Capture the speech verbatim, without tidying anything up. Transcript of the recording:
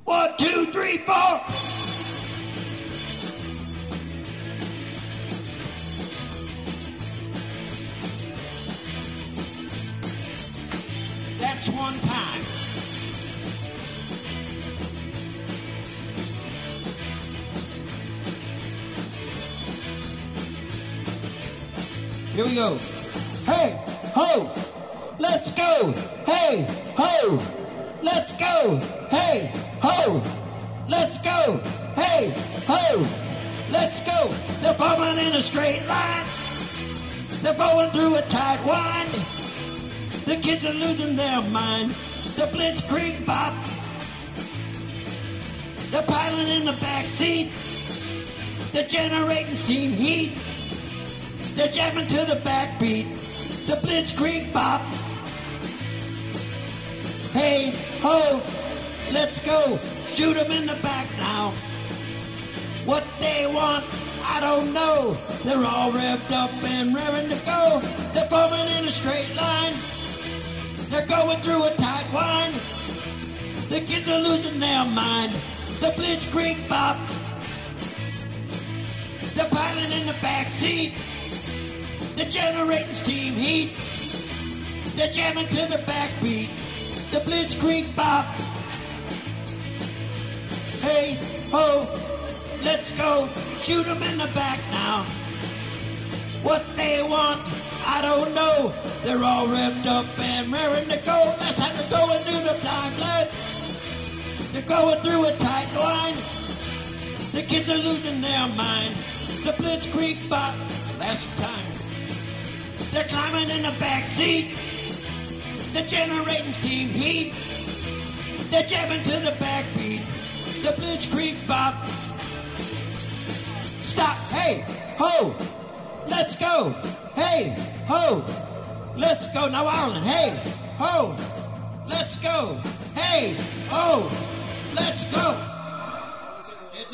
One, two, three, four. That's one time. Here we go. Hey, ho, let's go. Hey, ho, let's go. Hey, ho, let's go. Hey, ho, let's go. They're forming in a straight line. They're going through a tight wind. The kids are losing their mind. The Blitzkrieg Bop. They're piling in the back seat. They're generating steam heat. They're jamming to the backbeat. The Blitzkrieg Bop. Hey, ho, let's go. Shoot 'em in the back now. What they want, I don't know. They're all revved up and raring to go. They're forming in a straight line. They're going through a tight wind. The kids are losing their mind. The Blitzkrieg Bop. They're piling in the back seat. They're generating steam heat. They're jamming to the backbeat. The Blitzkrieg Bop. Hey, ho, let's go. Shoot 'em in the back now. What they want, I don't know. They're all revved up and raring to go. Last time they're going through the timeline. They're going through a tight line. The kids are losing their mind. The Blitzkrieg Bop. Last time. They're climbing in the back seat. They're generating steam heat. They're jamming to the backbeat. The Blitzkrieg Bop. Stop. Hey, ho, let's go. Hey, ho, let's go. Now, Ireland. Hey, ho, let's go. Hey, ho, let's go.